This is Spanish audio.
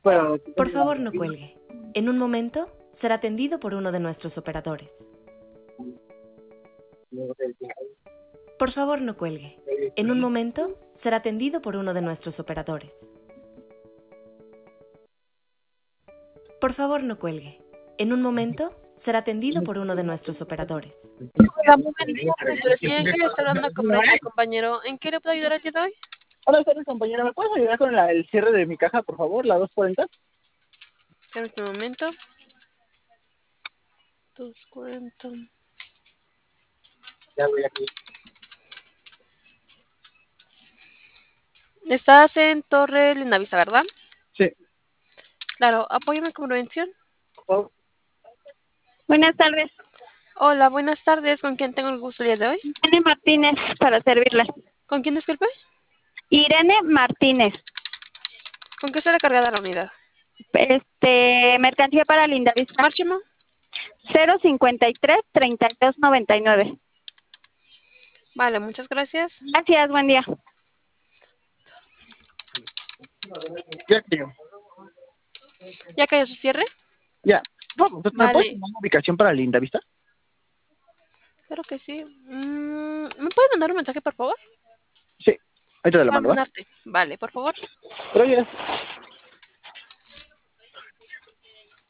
Pero Por favor, no cuelgue. En un momento será atendido por uno de nuestros operadores. Por favor, no cuelgue. En un momento será atendido por uno de nuestros operadores. Por favor, no cuelgue. En un momento será atendido por uno de nuestros operadores. Hola, muy buen día. Residencia Ángel, está hablando con mi compañero. ¿En qué le puedo ayudar el día de hoy? hola, tardes, compañera. ¿Me puedes ayudar con el cierre de mi caja, por favor? La 240. En este momento. 240. Ya voy aquí. Estás en Torre Lindavista, ¿verdad? Sí. Claro, apóyame con prevención. Por favor. Buenas tardes. Hola, buenas tardes. ¿Con quién tengo el gusto el día de hoy? Irene Martínez, para servirle. ¿Con quién, disculpe? Irene Martínez. ¿Con qué está recargada la unidad? Mercancía para Lindavista. Márchema. 053-3299. Vale, muchas gracias. Gracias, buen día. Ya creo. ¿Ya cayó su cierre? Ya. No, ¿me Vale. puedes dar una ubicación para Linda Vista? Claro que sí. ¿Me puedes mandar un mensaje, por favor? Sí. Ahorita te la Para mando, ¿va? mandarte. Vale, por favor. Gracias.